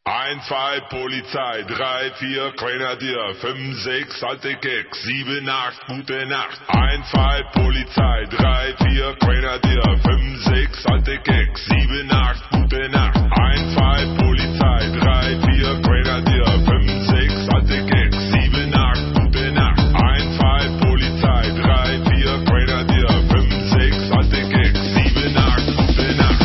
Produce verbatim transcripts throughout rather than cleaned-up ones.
eins, zwei, Polizei, drei, vier, Grenadier, fünf, sechs, alte Keks, sieben, acht, gute Nacht. eins, zwei, Polizei, drei, vier, Grenadier, fünf, sechs, alte Keks, sieben, acht, gute Nacht. eins, zwei, Polizei, drei, vier, Grenadier, fünf, sechs, alte Keks, sieben, acht, gute Nacht. eins, zwei, Polizei, drei, vier, Grenadier, fünf, sechs, alte Keks, sieben, acht, gute Nacht.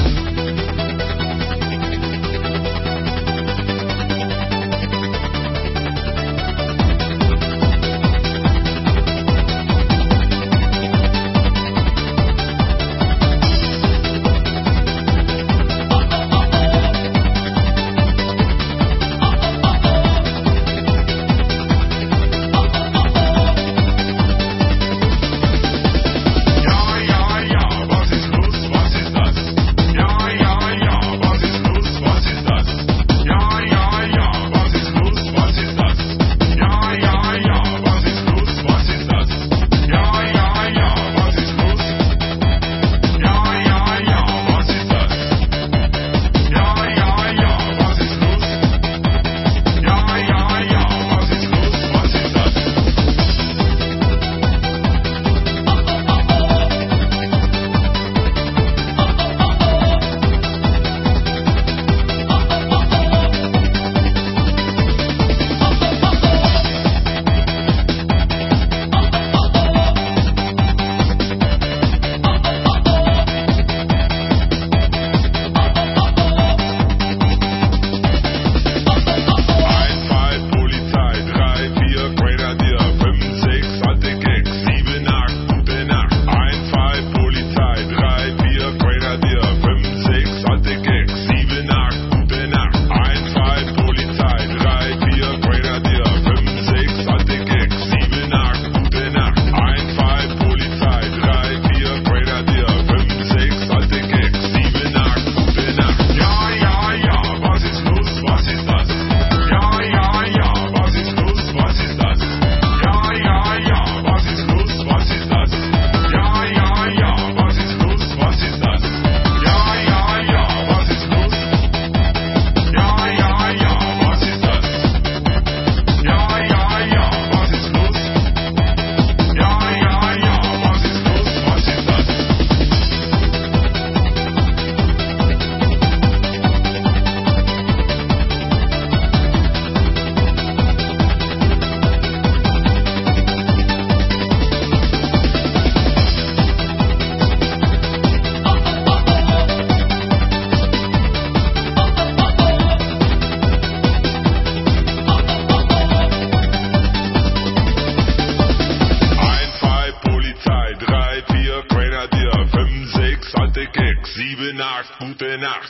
Sieben, acht, gute Nacht.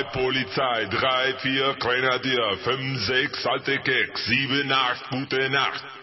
Polizei, drei, vier, Grenadier, fünf, sechs, alte Keks, sieben, acht, gute Nacht.